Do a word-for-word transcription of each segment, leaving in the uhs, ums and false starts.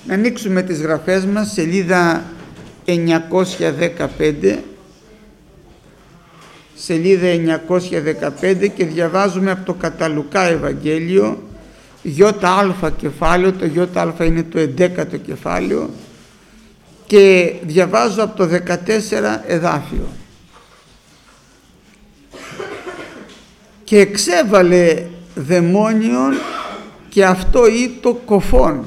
Να ανοίξουμε τις γραφές μας, σελίδα εννιακόσια δεκαπέντε, σελίδα εννιακόσια δεκαπέντε, και διαβάζουμε από το κατά Λουκά Ευαγγέλιο, ΙΑ κεφάλαιο, το ΙΑ είναι το έντεκατο κεφάλαιο, και διαβάζω από το δεκατέσσερα εδάφιο. Και εξέβαλε δαιμόνιον και αυτό ήτο κοφών.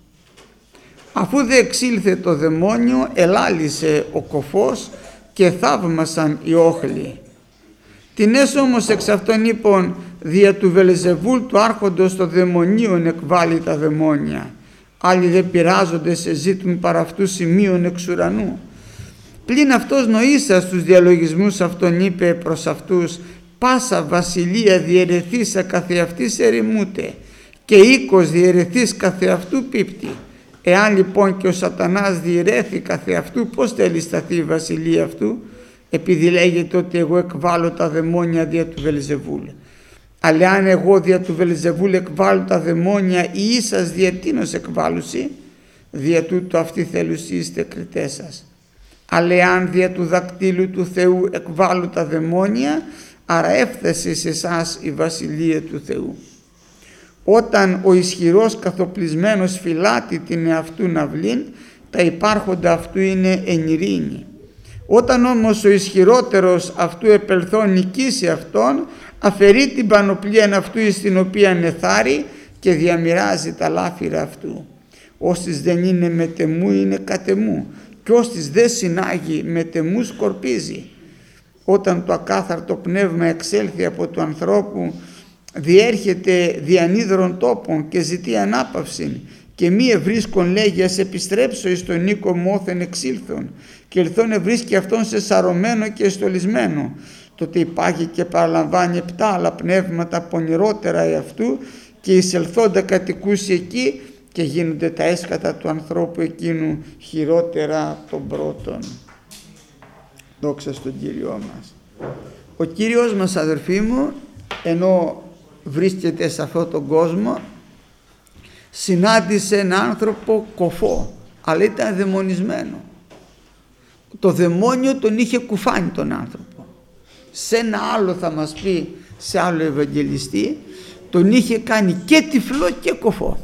Αφού δε εξήλθε το δαιμόνιο, ελάλησε ο κοφός και θαύμασαν οι όχλοι. Τινές όμως εξ αυτών είπων, δια του Βελζεβούλ του άρχοντος των δαιμονίων εκβάλλει τα δαιμόνια. Άλλοι δε πειράζονται σε ζήτουν παρά αυτού σημείων εξ ουρανού. Πλην αυτός νοήσα στους διαλογισμούς αυτών είπε προς αυτούς, πάσα βασιλεία διαιρεθήσα καθεαυτής ερημούται και οίκος διαιρεθής καθεαυτού πίπτει. Εάν λοιπόν και ο σατανάς διαιρέθη καθεαυτού, πώς θέλει σταθεί η βασιλεία αυτού? Επειδή λέγεται ότι εγώ εκβάλλω τα δαιμόνια δια του Βελζεβούλ. Αλλά αν εγώ δια του Βελζεβούλ εκβάλλω τα δαιμόνια, ή ίσας δια τίνος εκβάλλουσι, δια τούτο αυτοί θέλουσι είστε κριτές σας. Αλλά αν δια του δακτύλου του Θεού εκβάλλω τα δαιμόνια, άρα έφτασε σε εσάς η βασιλεία του Θεού. Όταν ο ισχυρός καθοπλισμένος φυλάτει την εαυτού ναυλήν, τα υπάρχοντα αυτού είναι εν ειρήνη. Όταν όμως ο ισχυρότερος αυτού επελθόν νικήσει αυτόν, αφαιρεί την πανοπλίαν αυτού εις την οποία εθάρει και διαμοιράζει τα λάφυρα αυτού. Όστις δεν είναι μετεμού είναι κατεμού, και όστις δεν συνάγει μετεμού σκορπίζει. Όταν το ακάθαρτο πνεύμα εξέλθει από του ανθρώπου, διέρχεται διανύδρων τόπων και ζητεί ανάπαυση, και μη ευρίσκον λέγει, ας επιστρέψω εις τον οίκο μου όθεν εξήλθον, και ελθόν ευρίσκει αυτόν σε σαρωμένο και εστολισμένο. Τότε υπάρχει και παραλαμβάνει επτά άλλα πνεύματα πονηρότερα εαυτού, και εισελθόντα κατοικούσι εκεί, και γίνονται τα έσκατα του ανθρώπου εκείνου χειρότερα των πρώτων. Δόξα στον Κύριό μας. Ο Κύριος μας, αδερφοί μου, ενώ βρίσκεται σε αυτόν τον κόσμο, συνάντησε έναν άνθρωπο κοφό, αλλά ήταν δαιμονισμένο. Το δαιμόνιο τον είχε κουφάνει τον άνθρωπο. Σε ένα άλλο, θα μας πει, σε άλλο Ευαγγελιστή, τον είχε κάνει και τυφλό και κοφό.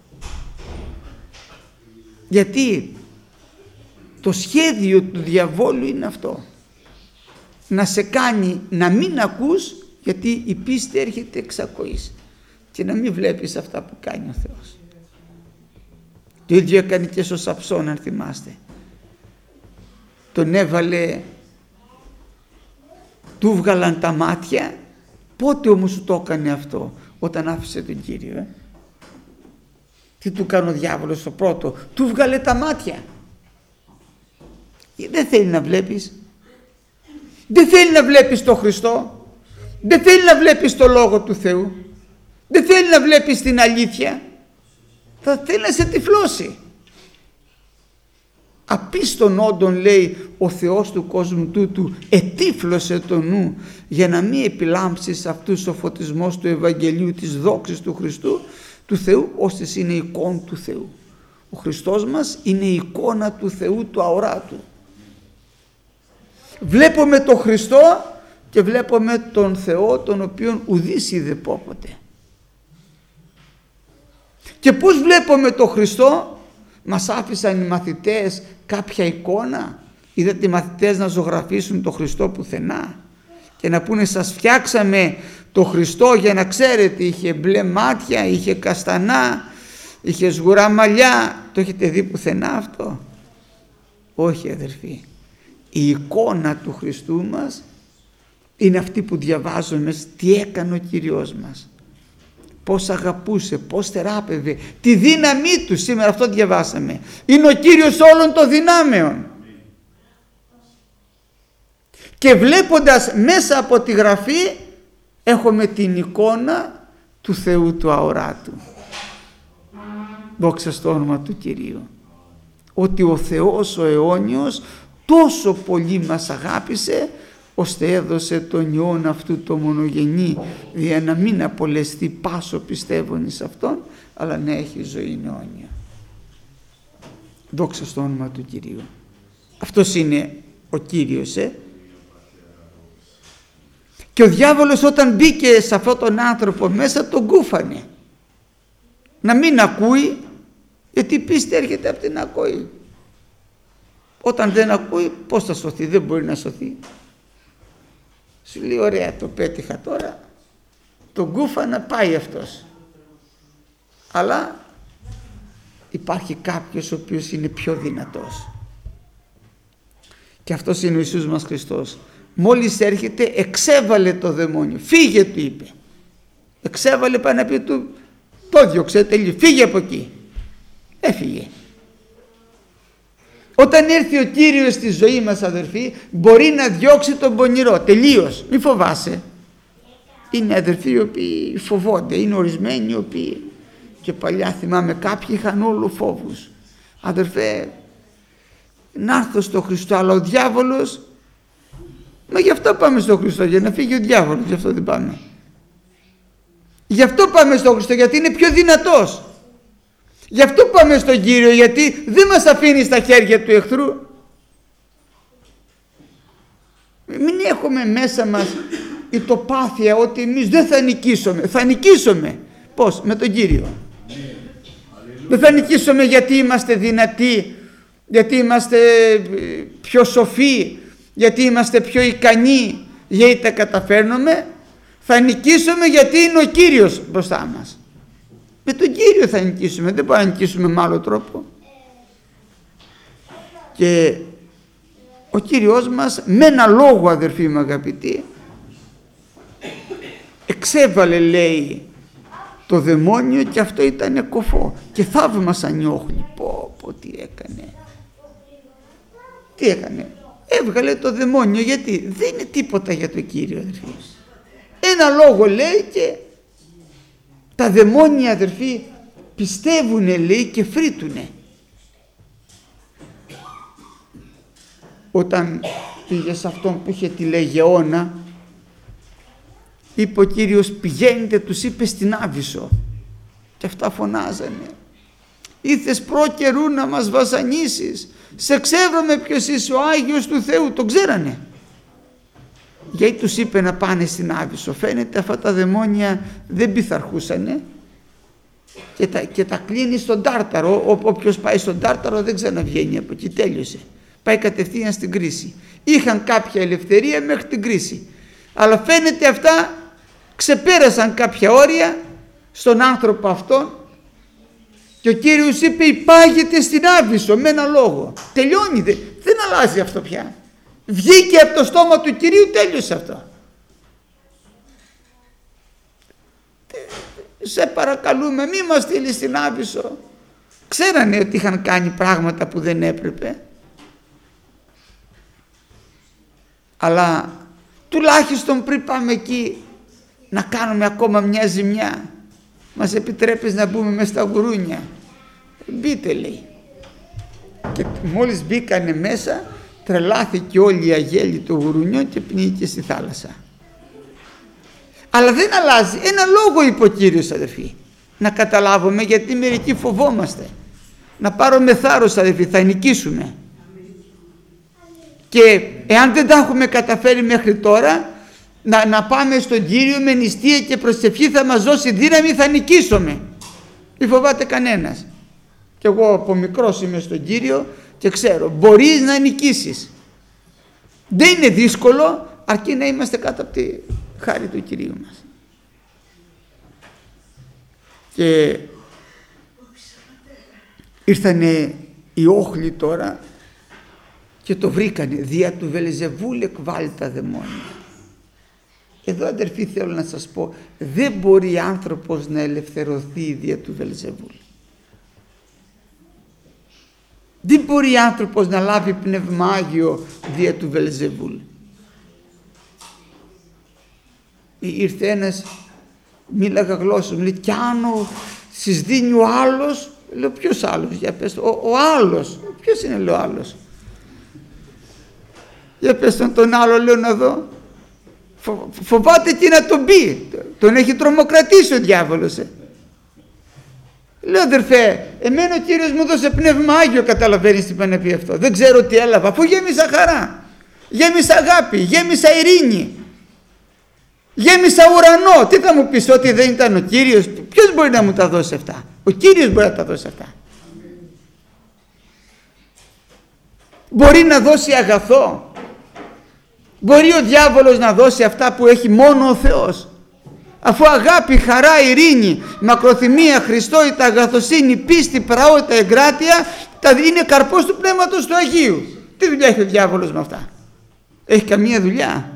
Γιατί το σχέδιο του διαβόλου είναι αυτό, να σε κάνει να μην ακούς, γιατί η πίστη έρχεται εξ ακοής, και να μην βλέπεις αυτά που κάνει ο Θεός. Το ίδιο έκανε και στο Σαμψόν, αν θυμάστε. Τον έβαλε, του βγάλαν τα μάτια. Πότε όμως σου το έκανε αυτό? Όταν άφησε τον Κύριο. ε? Τι του κάνει ο διάβολος στο πρώτο? Του βγάλε τα μάτια. Δεν θέλει να βλέπεις. Δεν θέλει να βλέπεις τον Χριστό. Δεν θέλει να βλέπεις το Λόγο του Θεού. Δεν θέλει να βλέπεις την αλήθεια. Θα θέλει να σε τυφλώσει. Απίστων όντων, λέει, ο Θεός του κόσμου τούτου ετύφλωσε το νου, για να μην επιλάμψεις αυτούς ο φωτισμός του Ευαγγελίου της δόξης του Χριστού του Θεού, ώστε είναι εικόνα του Θεού. Ο Χριστός μας είναι η εικόνα του Θεού, του αοράτου. Βλέπουμε τον Χριστό και βλέπουμε τον Θεό, τον οποίον ουδής είδε πόποτε. Και πώς βλέπουμε τον Χριστό? Μας άφησαν οι μαθητές κάποια εικόνα? Είδατε οι μαθητές να ζωγραφίσουν τον Χριστό πουθενά και να πούνε, σας φτιάξαμε τον Χριστό για να ξέρετε, είχε μπλε μάτια, είχε καστανά, είχε σγουρά μαλλιά? Το έχετε δει πουθενά αυτό? Όχι, αδερφοί. Η εικόνα του Χριστού μας είναι αυτή που διαβάζουμε, τι έκανε ο Κύριος μας, πώς αγαπούσε, πώς θεράπευε, τη δύναμή του. Σήμερα αυτό διαβάσαμε. Είναι ο Κύριος όλων των δυνάμεων. Και βλέποντας μέσα από τη Γραφή έχουμε την εικόνα του Θεού του αοράτου. Δόξα στο όνομα του Κυρίου. Ότι ο Θεός ο αιώνιος τόσο πολύ μας αγάπησε, ώστε έδωσε τον Υιόν αυτού το μονογενή, για να μην απολεστεί πάσο πιστεύων εις αυτόν, αλλά να έχει ζωή αιώνια. Δόξα στο όνομα του Κυρίου. Αυτός είναι ο Κύριος. Ε? Και ο διάβολος όταν μπήκε σε αυτόν τον άνθρωπο μέσα τον κούφανε. Να μην ακούει, γιατί η πίστη έρχεται από την ακοή. Όταν δεν ακούει, πώς θα σωθεί? Δεν μπορεί να σωθεί. Σου λέει, ωραία, το πέτυχα τώρα, τον κούφανα, πάει αυτός. Αλλά υπάρχει κάποιος ο οποίος είναι πιο δυνατός. Και αυτός είναι ο Ιησούς μας Χριστός. Μόλις έρχεται, εξέβαλε το δαιμόνιο. Φύγε, του είπε. Εξέβαλε πάνω από του, το διώξε, τελείω. Φύγε από εκεί. Έφυγε. Όταν έρθει ο Κύριος στη ζωή μας, αδερφοί, μπορεί να διώξει τον πονηρό. Τελείως. Μη φοβάσαι. Είναι αδερφοί οι οποίοι φοβόνται. Είναι ορισμένοι οι οποίοι, και παλιά θυμάμαι κάποιοι είχαν όλο φόβους. Αδερφέ, να έρθω στο Χριστό, αλλά ο διάβολος, μα γι' αυτό πάμε στο Χριστό, για να φύγει ο διάβολος, γι' αυτό δεν πάμε. Γι' αυτό πάμε στο Χριστό, γιατί είναι πιο δυνατός. Γι' αυτό πάμε στον Κύριο, γιατί δεν μας αφήνει στα χέρια του εχθρού. Μην έχουμε μέσα μας η τοπάθεια ότι εμείς δεν θα νικήσουμε. Θα νικήσουμε. Πώς? Με τον Κύριο. Δεν θα νικήσουμε γιατί είμαστε δυνατοί, γιατί είμαστε πιο σοφοί, γιατί είμαστε πιο ικανοί, γιατί τα καταφέρνουμε. Θα νικήσουμε γιατί είναι ο Κύριος μπροστά μας. Με τον Κύριο θα νικήσουμε, δεν μπορούμε να νικήσουμε με άλλο τρόπο. Και ο Κύριος μας με ένα λόγο, αδερφοί μου αγαπητοί, εξέβαλε, λέει, το δαιμόνιο, και αυτό ήταν κοφό και θαύμασαν οι όχλοι. Πω πω, τι έκανε, τι έκανε, έβγαλε το δαιμόνιο. Γιατί δεν είναι τίποτα για το Κύριο, αδερφοί. Ένα λόγο λέει και τα δαιμόνια, αδερφοί, πιστεύουνε, λέει, και φρύτουνε. Όταν πήγε σε αυτόν που είχε τη λεγεώνα, είπε ο Κύριος, πηγαίνετε, τους είπε, στην Άβυσσο. Και αυτά φωνάζανε, ήθες προ καιρού να μας βασανίσεις, σε ξέρουμε ποιος είσαι, ο Άγιος του Θεού. Το ξέρανε. Γιατί τους είπε να πάνε στην Άβυσσο? Φαίνεται αυτά τα δαιμόνια δεν πειθαρχούσανε και τα, και τα κλείνει στον Τάρταρο. Ό, όποιος πάει στον Τάρταρο δεν ξαναβγαίνει από εκεί, τέλειωσε. Πάει κατευθείαν στην κρίση. Είχαν κάποια ελευθερία μέχρι την κρίση, αλλά φαίνεται αυτά ξεπέρασαν κάποια όρια στον άνθρωπο αυτόν, και ο Κύριος είπε, υπάγεται στην Άβυσσο, με ένα λόγο. Τελειώνει, δεν, δεν αλλάζει αυτό πια. Βγήκε από το στόμα του Κυρίου, τέλειωσε αυτό. Σε παρακαλούμε, μη μας στείλει στην Άβυσσο. Ξέρανε ότι είχαν κάνει πράγματα που δεν έπρεπε, αλλά τουλάχιστον πριν πάμε εκεί να κάνουμε ακόμα μια ζημιά. Μας επιτρέπεις να μπούμε μες στα γουρούνια? Μπείτε, λέει. Και μόλις μπήκανε μέσα, τρελάθηκε όλη η αγέλη των γουρουνιών και πνίγηκε στη θάλασσα. Αλλά δεν αλλάζει. Ένα λόγο είπε ο Κύριος, αδερφοί, να καταλάβουμε, γιατί μερικοί φοβόμαστε. Να πάρουμε θάρρος, αδερφοί, θα νικήσουμε. Και εάν δεν τα έχουμε καταφέρει μέχρι τώρα, να, να πάμε στον Κύριο με νηστεία και προσευχή, θα μας δώσει δύναμη, θα νικήσουμε. Μη φοβάται κανένας. Και εγώ από μικρός είμαι στον Κύριο και ξέρω, μπορείς να νικήσεις. Δεν είναι δύσκολο, αρκεί να είμαστε κάτω από τη χάρη του Κυρίου μας. Και ήρθανε οι όχλοι τώρα και το βρήκανε, δια του Βελζεβούλ εκβάλλει τα δαιμόνια. Εδώ, αδερφοί, θέλω να σας πω, δεν μπορεί άνθρωπος να ελευθερωθεί δια του Βελζεβούλ. Δεν μπορεί άνθρωπος να λάβει πνεύμα Άγιο δια του Βελζεβούλ. Ήρθε ένας, μίλαγα γλώσσα, μου λέει, κι αν στις δίνει ο άλλος, λέω, ποιος άλλος, για πες, ο, ο άλλος, ποιος είναι, λέω, ο άλλος, για πες τον, τον άλλο, λέω, να δω. Φο, φοβάται τι να τον πει, τον έχει τρομοκρατήσει ο διάβολος. Ε. Λέω, αδερφέ, εμένα ο Κύριος μου έδωσε πνεύμα Άγιο, καταλαβαίνεις τι πάνε να πει αυτό. Δεν ξέρω τι έλαβα, αφού γέμισα χαρά, γέμισα αγάπη, γέμισα ειρήνη, γέμισα ουρανό. Τι θα μου πεις, ότι δεν ήταν ο Κύριος? Ποιος μπορεί να μου τα δώσει αυτά? Ο Κύριος μπορεί να τα δώσει αυτά. Μπορεί να δώσει αγαθό, μπορεί ο διάβολος να δώσει αυτά που έχει μόνο ο Θεός. Αφού αγάπη, χαρά, ειρήνη, μακροθυμία, χριστότητα, αγαθοσύνη, πίστη, πραότητα, εγκράτεια, τα είναι καρπός του Πνεύματος του Αγίου. Τι δουλειά έχει ο διάβολος με αυτά? Έχει καμία δουλειά.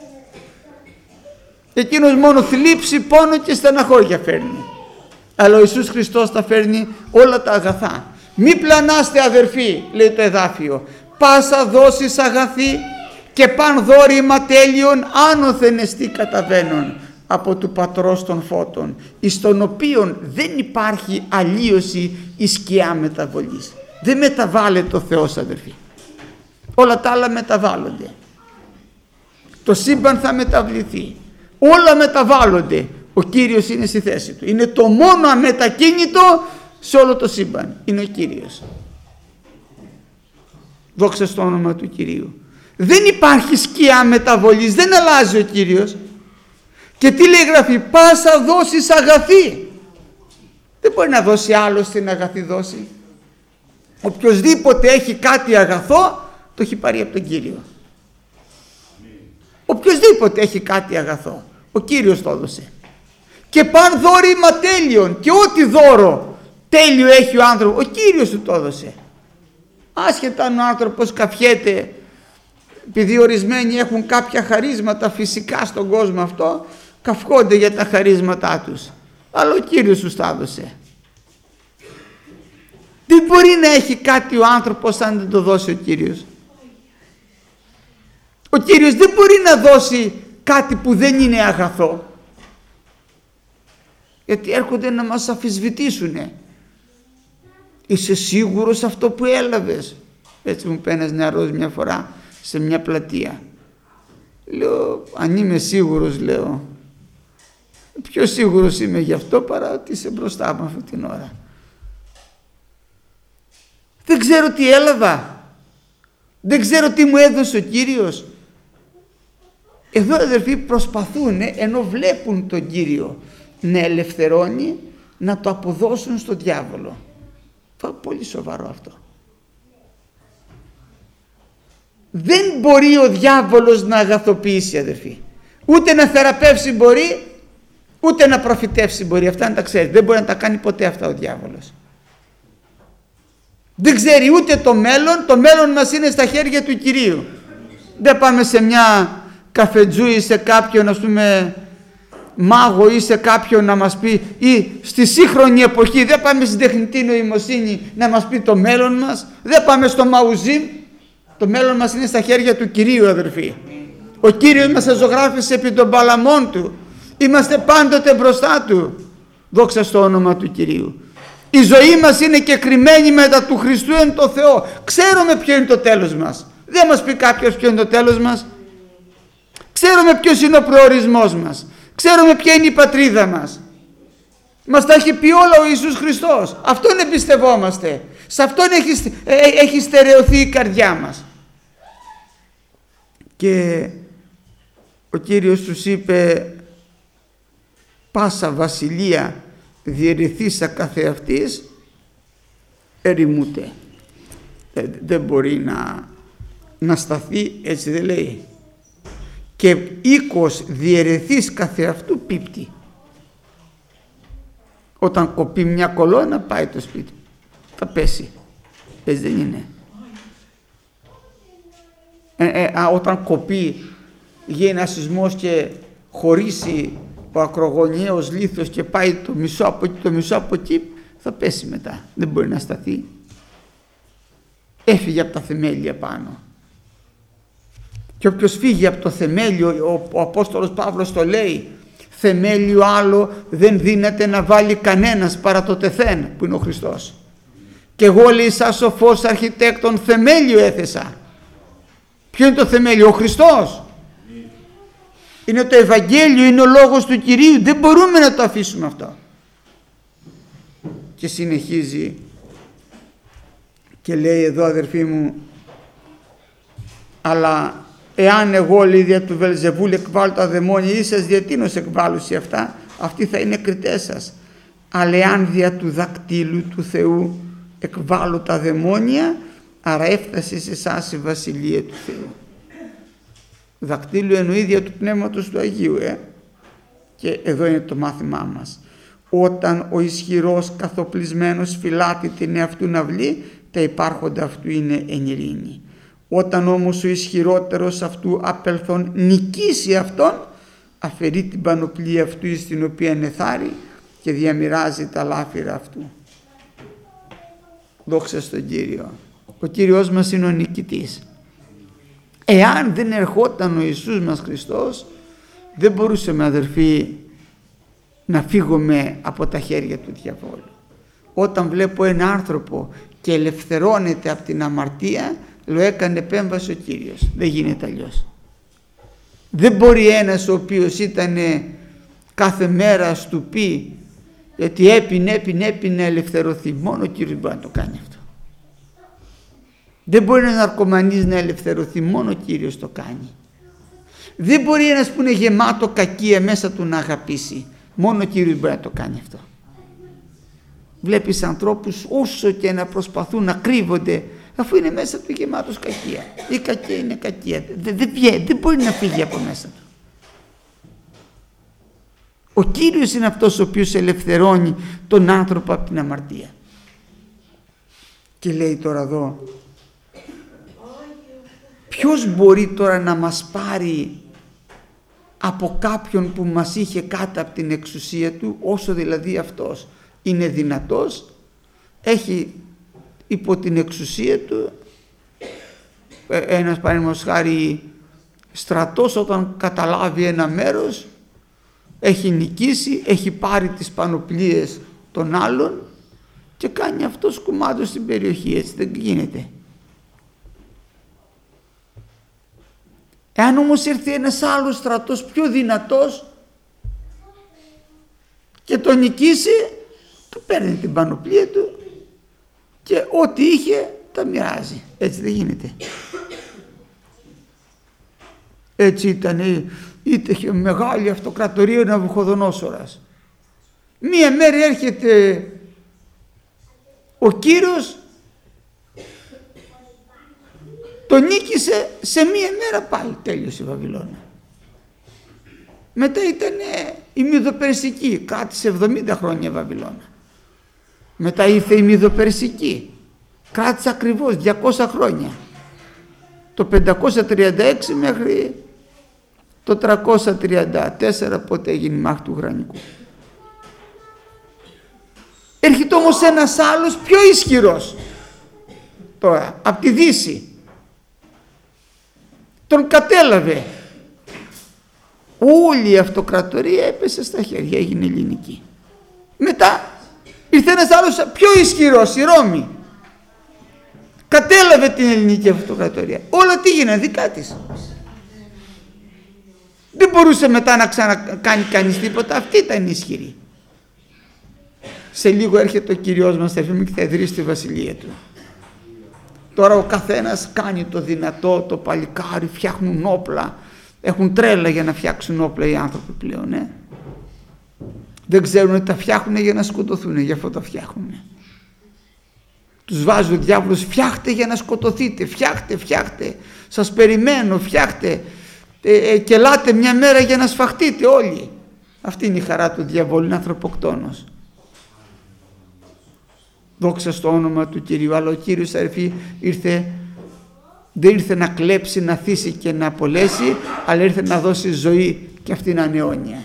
Εκείνος μόνο θλίψη, πόνο και στεναχώρια φέρνει. Αλλά ο Ιησούς Χριστός τα φέρνει όλα τα αγαθά. Μη πλανάστε, αδερφοί, λέει το εδάφιο, πάσα δόσεις αγαθή και παν δώρημα τέλειων άνωθεν εστί καταβαίνων από του Πατρός των φώτων, εις τον οποίον δεν υπάρχει αλλίωση ή σκιά μεταβολής. Δεν μεταβάλλεται ο Θεός, αδερφοί. Όλα τα άλλα μεταβάλλονται. Το σύμπαν θα μεταβληθεί. Όλα μεταβάλλονται. Ο Κύριος είναι στη θέση του. Είναι το μόνο αμετακίνητο σε όλο το σύμπαν. Είναι ο Κύριος. Δόξα στο όνομα του Κυρίου. Δεν υπάρχει σκιά μεταβολής. Δεν αλλάζει ο Κύριος. Και τι λέει η Γραφή? Πάσα δόσεις αγαθή. Δεν μπορεί να δώσει άλλο στην αγαθή δόση. Οποιοσδήποτε έχει κάτι αγαθό, το έχει πάρει από τον Κύριο. Οποιοσδήποτε έχει κάτι αγαθό, ο Κύριος το έδωσε. Και παν δώρημα τέλειων, και ό,τι δώρο τέλειο έχει ο άνθρωπος, ο Κύριος του το έδωσε. Άσχετα αν ο άνθρωπος καφιέται, επειδή ορισμένοι έχουν κάποια χαρίσματα φυσικά στον κόσμο αυτό, καυχόνται για τα χαρίσματά τους, αλλά ο Κύριος τους τα έδωσε. Δεν μπορεί να έχει κάτι ο άνθρωπος αν δεν το δώσει ο Κύριος. Ο Κύριος δεν μπορεί να δώσει κάτι που δεν είναι αγαθό, γιατί έρχονται να μας αμφισβητήσουνε. Είσαι σίγουρος αυτό που έλαβες? Έτσι μου πει ένας νεαρός μια φορά σε μια πλατεία. Λέω, αν είμαι σίγουρος, λέω, πιο σίγουρος είμαι γι' αυτό παρά ότι είσαι μπροστά μου αυτή την ώρα. Δεν ξέρω τι έλαβα, δεν ξέρω τι μου έδωσε ο Κύριος. Εδώ, αδερφοί, προσπαθούν, ενώ βλέπουν τον Κύριο να ελευθερώνει, να το αποδώσουν στον διάβολο. Πολύ σοβαρό αυτό. Δεν μπορεί ο διάβολος να αγαθοποιήσει, αδερφοί. Ούτε να θεραπεύσει μπορεί, ούτε να προφητεύσει μπορεί. Αυτά να τα ξέρει. Δεν μπορεί να τα κάνει ποτέ αυτά ο διάβολος. Δεν ξέρει ούτε το μέλλον. Το μέλλον μας είναι στα χέρια του Κυρίου. Δεν πάμε σε μια καφετζού ή σε κάποιον, ας πούμε, μάγο ή σε κάποιον να μας πει, ή στη σύγχρονη εποχή δεν πάμε στην τεχνητή νοημοσύνη να μας πει το μέλλον μας. Δεν πάμε στο μαουζίμ. Το μέλλον μας είναι στα χέρια του Κυρίου, αδερφοί. Ο Κύριος μας ζωγράφησε επί των παλαμών του. Είμαστε πάντοτε μπροστά του. Δόξα στο όνομα του Κυρίου. Η ζωή μας είναι και κρυμμένη μετά του Χριστού εν το Θεό. Ξέρουμε ποιο είναι το τέλος μας. Δεν μας πει κάποιος ποιο είναι το τέλος μας. Ξέρουμε ποιος είναι ο προορισμός μας. Ξέρουμε ποια είναι η πατρίδα μας. Μας τα έχει πει όλα ο Ιησούς Χριστός. Αυτόν εμπιστευόμαστε. Σε Αυτόν έχει, έχει στερεωθεί η καρδιά μας. Και ο Κύριος τους είπε, πάσα βασιλεία διαιρεθήσα καθεαυτής ερημούται. Δεν, δεν μπορεί να, να σταθεί, έτσι δεν λέει. Και οίκος διαιρεθείς καθεαυτού πίπτει. Όταν κοπεί μια κολόνα πάει το σπίτι, θα πέσει. Έτσι δεν είναι? Ε, ε, α, όταν κοπεί, γίνει ένας σεισμός και χωρίσει ο ακρογωνιαίος λίθος και πάει το μισό από εκεί, το μισό από εκεί, θα πέσει μετά. Δεν μπορεί να σταθεί. Έφυγε από τα θεμέλια πάνω. Και όποιος φύγει από το θεμέλιο, ο, ο Απόστολος Παύλος το λέει, θεμέλιο άλλο δεν δύναται να βάλει κανένας παρά το τεθέν που είναι ο Χριστός. Και εγώ, λέει, σαν σοφός αρχιτέκτον θεμέλιο έθεσα. Ποιο είναι το θεμέλιο? Ο Χριστός. Είναι το Ευαγγέλιο, είναι ο λόγος του Κυρίου. Δεν μπορούμε να το αφήσουμε αυτό. Και συνεχίζει και λέει εδώ, αδερφοί μου, αλλά εάν εγώ, λέει, δια του Βελζεβούλ εκβάλλω τα δαιμόνια, ή σας διατείνως εκβάλλουσι αυτά, αυτοί θα είναι κριτές σας. Αλλά εάν δια του δακτύλου του Θεού εκβάλλω τα δαιμόνια, άρα έφτασε σε εσάς η Βασιλεία του Θεού. Δακτύλου εννοεί δια του Πνεύματος του Αγίου, ε? Και εδώ είναι το μάθημά μας. Όταν ο ισχυρός καθοπλισμένος φυλάτει την εαυτού ναυλή, τα υπάρχοντα αυτού είναι εν ειρήνη. Όταν όμως ο ισχυρότερος αυτού απελθόν νικήσει αυτόν, αφαιρεί την πανοπλία αυτού στην οποία ενεθάρει και διαμοιράζει τα λάφυρα αυτού. Δόξα στον Κύριο. Ο Κύριος μας είναι ο νικητής. Εάν δεν ερχόταν ο Ιησούς μας Χριστός, δεν μπορούσαμε, αδερφοί, να φύγουμε από τα χέρια του διαβόλου. Όταν βλέπω ένα άνθρωπο και ελευθερώνεται από την αμαρτία, λέω, έκανε επέμβαση ο Κύριος. Δεν γίνεται αλλιώς. Δεν μπορεί ένας ο οποίος ήταν κάθε μέρα στουπί, γιατί έπινε, έπινε, έπινε να ελευθερωθεί. Μόνο ο Κύριος μπορεί να το κάνει αυτό. Δεν μπορεί ένας ναρκωμανής να ελευθερωθεί, μόνο ο Κύριος το κάνει. Δεν μπορεί ένας που είναι γεμάτο κακία μέσα του να αγαπήσει, μόνο ο Κύριος μπορεί να το κάνει αυτό. Βλέπεις ανθρώπους όσο και να προσπαθούν να κρύβονται, αφού είναι μέσα του γεμάτος κακία. Η κακία είναι κακία, δεν, δεν, δεν μπορεί να φύγει από μέσα του. Ο Κύριος είναι αυτός ο οποίος ελευθερώνει τον άνθρωπο από την αμαρτία. Και λέει τώρα εδώ, ποιος μπορεί τώρα να μας πάρει από κάποιον που μας είχε κάτω από την εξουσία του, όσο δηλαδή αυτός είναι δυνατός, έχει υπό την εξουσία του ένας, παραδείγματος χάρη, στρατός, όταν καταλάβει ένα μέρος, έχει νικήσει, έχει πάρει τις πανοπλίες των άλλων και κάνει αυτός κουμάντο στην περιοχή. Έτσι δεν γίνεται. Εάν όμως έρθει ένας άλλος στρατός πιο δυνατός και τον νικήσει, του παίρνει την πανοπλία του και ό,τι είχε τα μοιράζει. Έτσι δεν γίνεται. Έτσι ήταν, είχε μεγάλη αυτοκρατορία ο Ναβουχοδονόσορας. Μία μέρα έρχεται ο Κύρος, το νίκησε, σε μία μέρα πάλι τέλειωσε η Βαβυλώνα. Μετά ήταν η Μηδοπερσική, κράτησε εβδομήντα χρόνια η Βαβυλώνα. Μετά ήρθε η Μηδοπερσική, κράτησε ακριβώς διακόσια χρόνια. Το πεντακόσια τριάντα έξι μέχρι το τριακόσια τριάντα τέσσερα, πότε έγινε η μάχη του Γρανικού. Έρχεται όμως ένας άλλος πιο ισχυρός τώρα, από τη Δύση. Τον κατέλαβε. Όλη η αυτοκρατορία έπεσε στα χέρια, έγινε ελληνική. Μετά ήρθε ένας άλλος πιο ισχυρός, η Ρώμη. Κατέλαβε την ελληνική αυτοκρατορία. Όλα τι γίνανε, δικά της. Δεν μπορούσε μετά να ξανακάνει κανείς τίποτα, αυτή ήταν ισχυρή. Σε λίγο έρχεται ο Κυριός μας, και θα ιδρύσει τη βασιλεία του. Τώρα ο καθένας κάνει το δυνατό, το παλικάρι, φτιάχνουν όπλα. Έχουν τρέλα για να φτιάξουν όπλα οι άνθρωποι πλέον. Ε? Δεν ξέρουν ότι τα φτιάχνουν για να σκοτωθούν, γι' αυτό τα φτιάχνουν. Τους βάζει ο διάβολος, φτιάχτε για να σκοτωθείτε, φτιάχτε, φτιάχτε, σας περιμένω, φτιάχτε, ε, ε, και ελάτε μια μέρα για να σφαχτείτε όλοι. Αυτή είναι η χαρά του διαβόλου, είναι ανθρωποκτόνος. Δόξα στο όνομα του Κυρίου. Αλλά ο Κύριος, αδερφοί, ήρθε, δεν ήρθε να κλέψει, να θύσει και να απολέσει, αλλά ήρθε να δώσει ζωή, και αυτή είναι αναιώνια.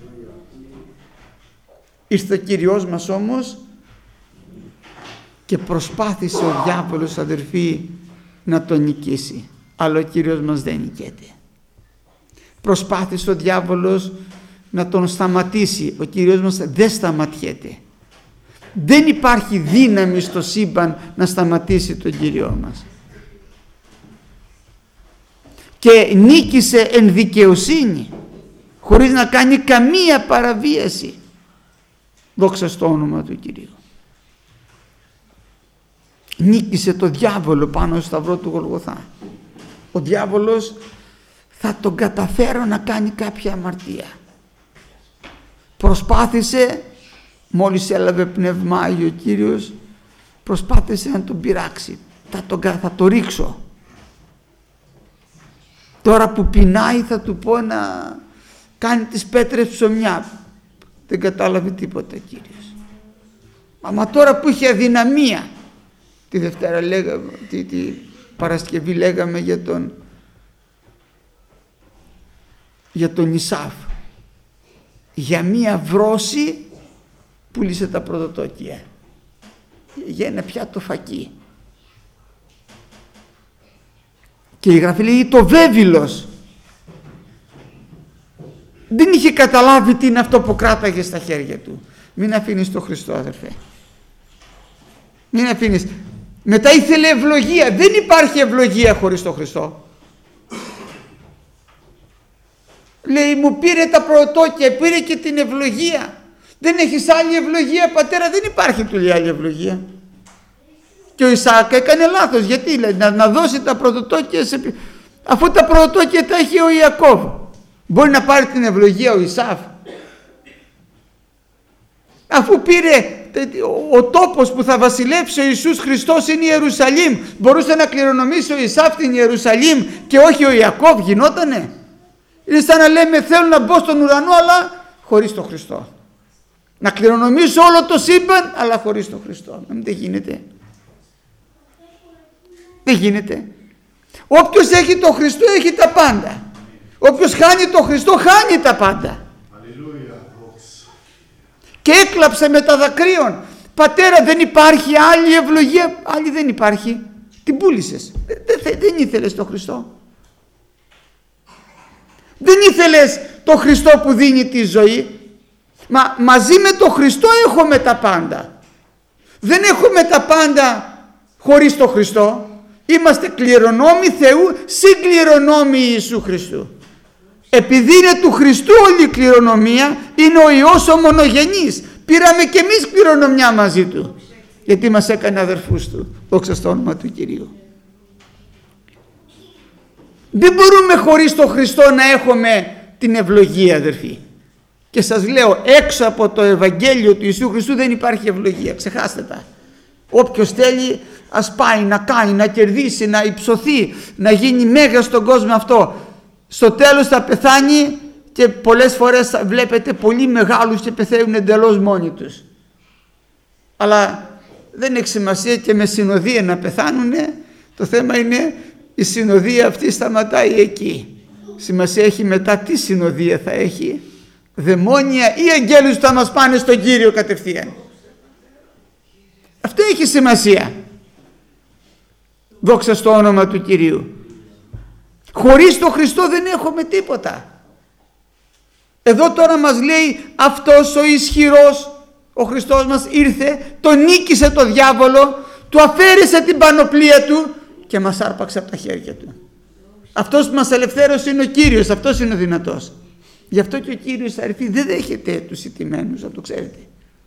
Ήρθε ο Κύριος μας όμως και προσπάθησε ο διάβολος, αδερφοί, να τον νικήσει, αλλά ο Κύριος μας δεν νικέται. Προσπάθησε ο διάβολος να τον σταματήσει, ο Κύριος μας δεν σταματιέται. Δεν υπάρχει δύναμη στο σύμπαν να σταματήσει τον Κύριό μας. Και νίκησε εν δικαιοσύνη, χωρίς να κάνει καμία παραβίαση. Δόξα στο όνομα του Κυρίου. νίκησε το διάβολο πάνω στο σταυρό του Γολγοθά. Ο διάβολος θα τον καταφέρω να κάνει κάποια αμαρτία. Προσπάθησε, μόλις έλαβε πνεύμα Άγιο ο Κύριος, προσπάθησε να τον πειράξει. Θα, τον, θα το ρίξω. Τώρα που πεινάει θα του πω να κάνει τις πέτρες ψωμιά. Δεν κατάλαβε τίποτα Κύριος. Μα τώρα που είχε αδυναμία, τη Δευτέρα λέγαμε, τη, τη Παρασκευή λέγαμε για τον για τον Ισάφ, για μία βρώση πούλησε τα πρωτοτόκια για ένα πιάτο φακί. Και η Γραφή λέει το βέβυλος δεν είχε καταλάβει τι είναι αυτό που κράταγε στα χέρια του. Μην αφήνεις τον Χριστό, αδερφέ, μην αφήνεις. Μετά ήθελε ευλογία. Δεν υπάρχει ευλογία χωρίς τον Χριστό. Λέει μου πήρε τα πρωτότοκια, πήρε και την ευλογία. Δεν έχεις άλλη ευλογία πατέρα? Δεν υπάρχει, του λέει, άλλη ευλογία. Και ο Ισαάκ έκανε λάθος. Γιατί λέει να, να δώσει τα πρωτοτόκια σε... αφού τα πρωτοτόκια τα έχει ο Ιακώβ. Μπορεί να πάρει την ευλογία ο Ισαύ? Αφού πήρε ο, ο τόπος που θα βασιλεύσει ο Ιησούς Χριστός είναι η Ιερουσαλήμ, μπορούσε να κληρονομήσει ο Ισαύ την Ιερουσαλήμ και όχι ο Ιακώβ? Γινότανε? Είναι σαν να λέμε θέλω να μπω στον ουρανό αλλά χωρίς τον Χριστό. Να κληρονομήσω όλο το σύμπαν αλλά χωρίς τον Χριστό. Δεν γίνεται. Δεν γίνεται. Όποιος έχει τον Χριστό έχει τα πάντα. Όποιος χάνει τον Χριστό χάνει τα πάντα. Και έκλαψε με τα δακρύων. Πατέρα, δεν υπάρχει άλλη ευλογία? Άλλη δεν υπάρχει. Την πούλησες. Δεν, δεν ήθελες τον Χριστό. Δεν ήθελες τον Χριστό που δίνει τη ζωή. Μα μαζί με τον Χριστό έχουμε τα πάντα. Δεν έχουμε τα πάντα χωρίς τον Χριστό. Είμαστε κληρονόμοι Θεού, συγκληρονόμοι Ιησού Χριστού. Επειδή είναι του Χριστού όλη η κληρονομία, είναι ο Υιός ο μονογενής. Πήραμε και εμείς κληρονομιά μαζί του, γιατί μας έκανε αδερφούς του. Δόξα στο όνομα του Κυρίου. Δεν μπορούμε χωρίς τον Χριστό να έχουμε την ευλογία, αδερφοί. Και σας λέω, έξω από το Ευαγγέλιο του Ιησού Χριστού δεν υπάρχει ευλογία. Ξεχάστε τα. Όποιος θέλει ας πάει να κάνει, να κερδίσει, να υψωθεί, να γίνει μέγας στον κόσμο αυτό. Στο τέλος θα πεθάνει και πολλές φορές βλέπετε πολύ μεγάλους και πεθαίνουν εντελώς μόνοι τους. Αλλά δεν έχει σημασία και με συνοδεία να πεθάνουν. Το θέμα είναι η συνοδεία αυτή σταματάει εκεί. Σημασία έχει μετά τι συνοδεία θα έχει. Δαιμόνια ή αγγέλους θα μας πάνε στον Κύριο κατευθείαν. Αυτό έχει σημασία. Δόξα στο όνομα του Κυρίου. Χωρίς τον Χριστό δεν έχουμε τίποτα. Εδώ τώρα μας λέει αυτός ο ισχυρός, ο Χριστός μας ήρθε, τον νίκησε το διάβολο, του αφαίρεσε την πανοπλία του και μας άρπαξε από τα χέρια του. Αυτός που μας ελευθέρωσε είναι ο Κύριος, αυτός είναι ο δυνατός. Γι' αυτό και ο Κύριος αριθμοί δεν δέχεται τους ηττημένους, να το ξέρετε.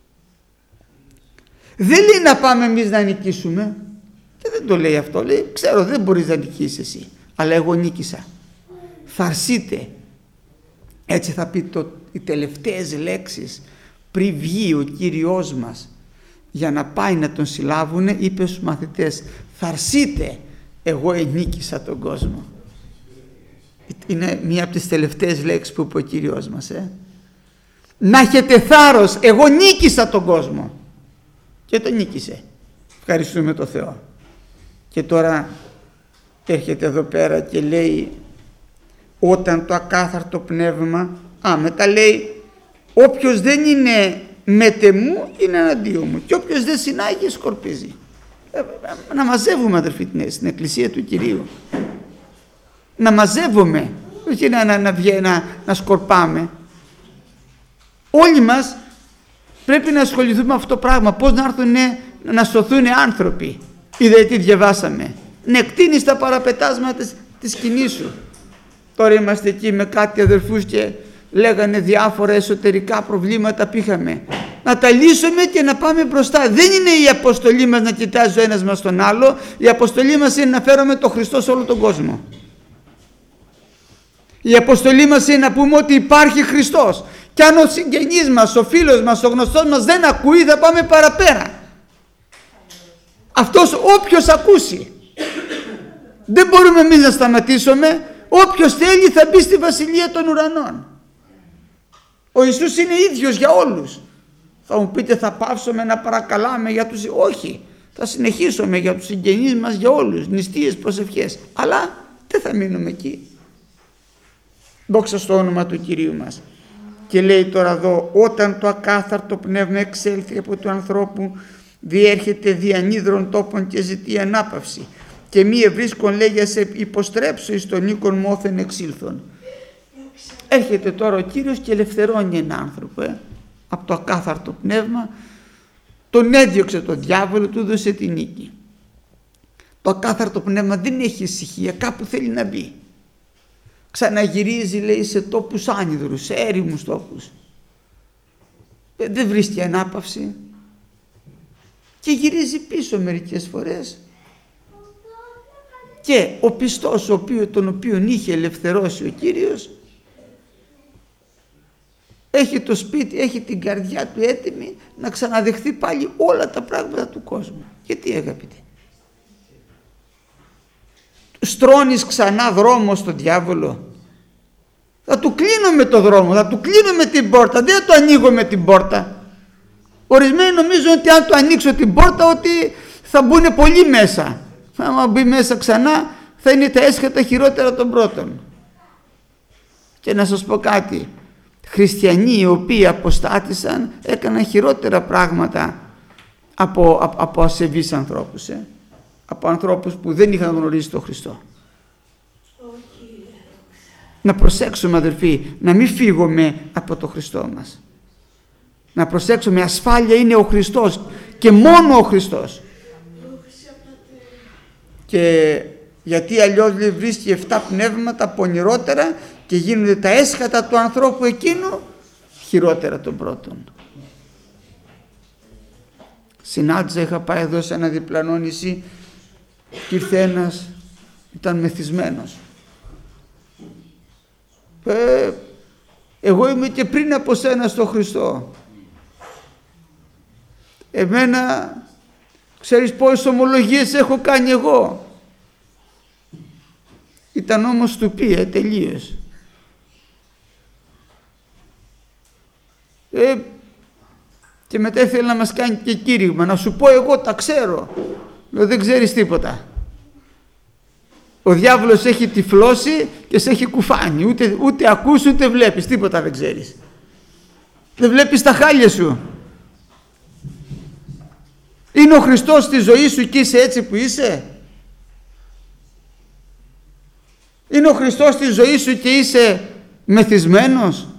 Δεν λέει να πάμε εμείς να νικήσουμε. Και δεν το λέει αυτό. Λέει, ξέρω δεν μπορείς να νικήσεις εσύ, αλλά εγώ νίκησα. Φαρσείτε. Έτσι θα πει το, οι τελευταίες λέξεις πριν βγει ο Κύριος μας για να πάει να τον συλλάβουνε. Είπε στους μαθητές, θαρσείτε, εγώ ενίκησα τον κόσμο. Είναι μία από τις τελευταίες λέξεις που είπε ο Κύριος μας. Ε? Να έχετε θάρρος, εγώ νίκησα τον κόσμο. Και τον νίκησε. Ευχαριστούμε τον Θεό. Και τώρα έρχεται εδώ πέρα και λέει, όταν το ακάθαρτο πνεύμα, α μετά λέει, όποιος δεν είναι μετεμού είναι εναντίον μου και όποιος δεν συνάγει σκορπίζει. Ε, να μαζεύουμε, αδερφοί, στην εκκλησία του Κυρίου. Να μαζεύουμε, όχι να, να, να, να, να σκορπάμε. Όλοι μας πρέπει να ασχοληθούμε με αυτό το πράγμα. Πώς να έρθουν να σωθούν άνθρωποι. Είδατε τι διαβάσαμε. Ναι, κτίνεις τα παραπετάσματα της, της σκηνής σου. Τώρα είμαστε εκεί με κάτι αδερφούς και λέγανε διάφορα εσωτερικά προβλήματα που είχαμε. να τα λύσουμε και να πάμε μπροστά. Δεν είναι η αποστολή μας να κοιτάζει ο ένας μας τον άλλο. Η αποστολή μας είναι να φέρουμε τον Χριστό σε όλο τον κόσμο. Η αποστολή μας είναι να πούμε ότι υπάρχει Χριστός. Και αν ο συγγενής μας, ο φίλος μας, ο γνωστός μας δεν ακούει, θα πάμε παραπέρα. Αυτός όποιος ακούσει. Δεν μπορούμε εμείς να σταματήσουμε. Όποιος θέλει θα μπει στη Βασιλεία των Ουρανών. Ο Ιησούς είναι ίδιος για όλους. Θα μου πείτε, θα πάψουμε να παρακαλάμε για τους... Όχι, θα συνεχίσουμε για τους συγγενείς μας, για όλους, νηστείες, προσευχές. Αλλά δεν θα μείνουμε εκεί. Δόξα στο όνομα του Κυρίου μας. Και λέει τώρα εδώ, όταν το ακάθαρτο πνεύμα εξέλθει από του ανθρώπου, διέρχεται διανύδρων τόπων και ζητεί ανάπαυση. Και μη ευρίσκον λέγε σε υποστρέψω εις τον οίκον μόθεν εξήλθον. Έρχεται τώρα ο Κύριος και ελευθερώνει έναν άνθρωπο ε, από το ακάθαρτο πνεύμα. Τον έδιωξε το διάβολο, του έδωσε την νίκη. Το ακάθαρτο πνεύμα δεν έχει ησυχία, κάπου θέλει να μπει. Ξαναγυρίζει, λέει, σε τόπους άνυδρους, σε έρημους τόπους. Δεν βρίσκει ανάπαυση και γυρίζει πίσω μερικές φορές. Και ο πιστός, ο οποίο, τον οποίον είχε ελευθερώσει ο Κύριος, έχει το σπίτι, έχει την καρδιά του έτοιμη να ξαναδεχθεί πάλι όλα τα πράγματα του κόσμου. Γιατί, αγαπητέ? Στρώνεις ξανά δρόμο στον διάβολο. Θα του κλείνουμε το δρόμο, θα του κλείνουμε την πόρτα, δεν θα του ανοίγουμε την πόρτα. Ορισμένοι νομίζουν ότι αν του ανοίξω την πόρτα ότι θα μπουν πολλοί μέσα. Άμα μπει μέσα ξανά θα είναι τα έσχατα χειρότερα των πρώτων. Και να σας πω κάτι, χριστιανοί οι οποίοι αποστάτησαν έκαναν χειρότερα πράγματα από, από, από ασεβείς ανθρώπους, ε? από ανθρώπους που δεν είχαν γνωρίσει τον Χριστό. Να προσέξουμε, αδελφοί, να μην φύγουμε από τον Χριστό μας. Να προσέξουμε, ασφάλεια είναι ο Χριστός και μόνο ο Χριστός. Και γιατί αλλιώς, λέει, βρίσκει εφτά πνεύματα πονηρότερα και γίνονται τα έσχατα του ανθρώπου εκείνου χειρότερα των πρώτων. Συνάντησα, είχα πάει εδώ σε ένα διπλανό νησί και ήρθε ένας, ήταν μεθυσμένος. Ε, εγώ είμαι και πριν από σένα στο Χριστό. Εμένα, ξέρεις πόσες ομολογίες έχω κάνει εγώ? Ήταν όμως στουπία τελείως. Ε, και μετά ήθελε να μας κάνει και κήρυγμα, να σου πω εγώ τα ξέρω. Λέω, δεν ξέρεις τίποτα. Ο διάβολος έχει τυφλώσει και σε έχει κουφάνει. Ούτε, ούτε ακούς ούτε βλέπεις, τίποτα δεν ξέρεις. Δεν βλέπεις τα χάλια σου. Είναι ο Χριστός στη ζωή σου και είσαι έτσι που είσαι? Είναι ο Χριστός στη ζωή σου και είσαι μεθυσμένος?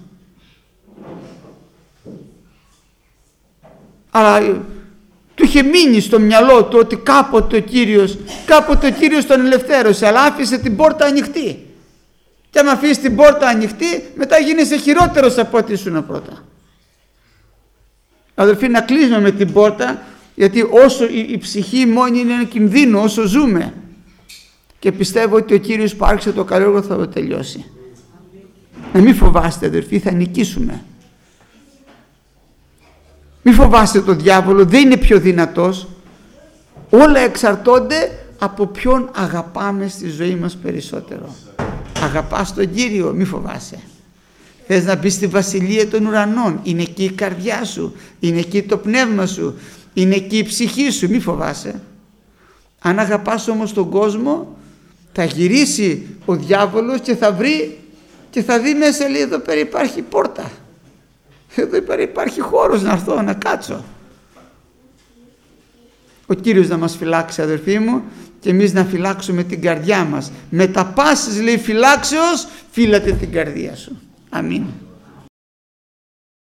Αλλά του είχε μείνει στο μυαλό του ότι κάποτε ο Κύριος, κάποτε ο Κύριος τον ελευθέρωσε, αλλά άφησε την πόρτα ανοιχτή. Και άμα αφήσει την πόρτα ανοιχτή, μετά γίνεσαι χειρότερος από ό,τι ήσουν πρώτα. Αδελφοί, να κλείσουμε με την πόρτα, γιατί όσο η, η ψυχή μόνη είναι ένα κινδύνο, όσο ζούμε. Και πιστεύω ότι ο Κύριος που άρχισε το καλό έργο θα το τελειώσει. Να μην φοβάστε, αδελφοί, θα νικήσουμε. Μη φοβάστε τον διάβολο, δεν είναι πιο δυνατός. Όλα εξαρτώνται από ποιον αγαπάμε στη ζωή μας περισσότερο. Αγαπάς τον Κύριο, μη φοβάσαι. Θες να μπεις στη Βασιλεία των Ουρανών, είναι εκεί η καρδιά σου, είναι εκεί το πνεύμα σου, είναι εκεί η ψυχή σου, μη φοβάσαι. Αν αγαπάς όμως τον κόσμο, θα γυρίσει ο διάβολος και θα βρει και θα δει μέσα, λέει, εδώ πέρα υπάρχει πόρτα. Εδώ υπάρχει χώρος να έρθω, να κάτσω. Ο Κύριος να μας φυλάξει, αδερφοί μου, και εμείς να φυλάξουμε την καρδιά μας. Με τα πάσης, λέει, φυλάξεως, φύλατε την καρδία σου. Αμήν.